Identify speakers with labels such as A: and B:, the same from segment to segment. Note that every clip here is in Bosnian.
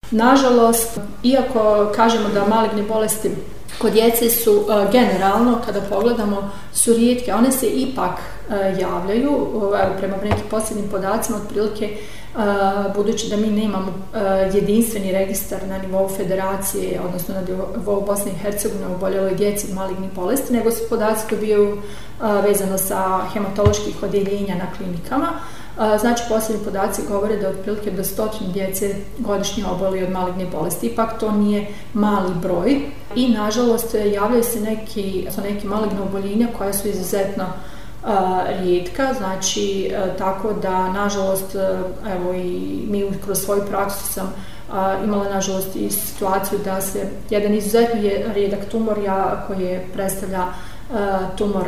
A: Nažalost, iako kažemo da maligne bolesti kod djece su generalno, kada pogledamo, su rijetke, one se ipak javljaju, prema nekim posljednjim podacima, otprilike, budući da mi nemamo jedinstveni registar na nivou federacije, odnosno na nivou Bosne i Hercegovine o oboljeloj djeci od malignih bolesti, nego se podaci dobijaju vezano sa hematoloških odjeljenja na klinikama. Znači, posljednji podaci govore da otprilike do 100 djece godišnje oboli od maligne bolesti. Ipak to nije mali broj i, nažalost, javljaju se neki maligne oboljenja koja su izuzetno rijetka, znači tako da, nažalost, evo i mi kroz svoju praksu sam imala, nažalost, i situaciju da se jedan izuzetno rijedak tumor koji predstavlja tumor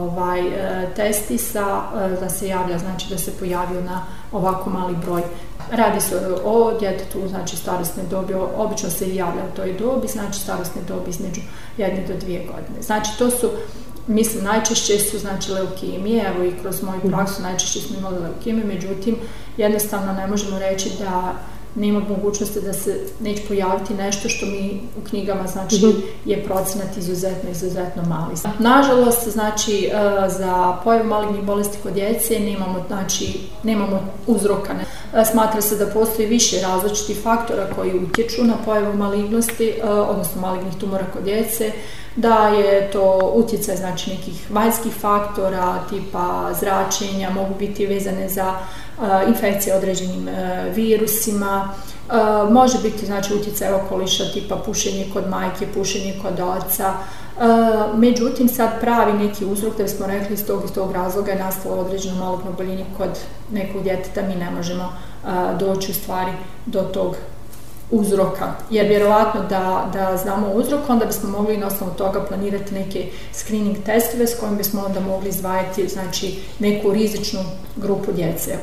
A: testisa, da se javlja, znači da se pojavio na ovako mali broj. Radi se o djetetu, znači starosne dobi, obično se javlja u toj dobi, znači starosne dobi između 1 do 2 godine. Znači to su, mislim, najčešće su, znači, leukemije, evo i kroz moju praksu najčešće smo imali leukemije, međutim jednostavno ne možemo reći da nema mogućnosti da se neće pojaviti nešto što mi u knjigama, znači, je procenat izuzetno mali. Nažalost, znači, za pojavu malignih bolesti kod djece nemamo uzroka. Smatra se da postoji više različitih faktora koji utječu na pojavu malignosti, odnosno malignih tumora kod djece, da je to utjecaj, znači, nekih vanjskih faktora tipa zračenja, mogu biti vezane za infekcije određenim virusima, može biti, znači, utjecaj okoliša tipa pušenje kod majke, pušenje kod oca. Međutim, sad pravi neki uzrok, da smo rekli iz tog razloga je nastalo određeno maligno oboljenje kod nekog djeteta, mi ne možemo doći u stvari do tog uzroka, jer vjerovatno da znamo uzrok, onda bismo mogli na osnovu toga planirati neke screening testove s kojim bismo onda mogli izdvajati, znači, neku rizičnu grupu djece.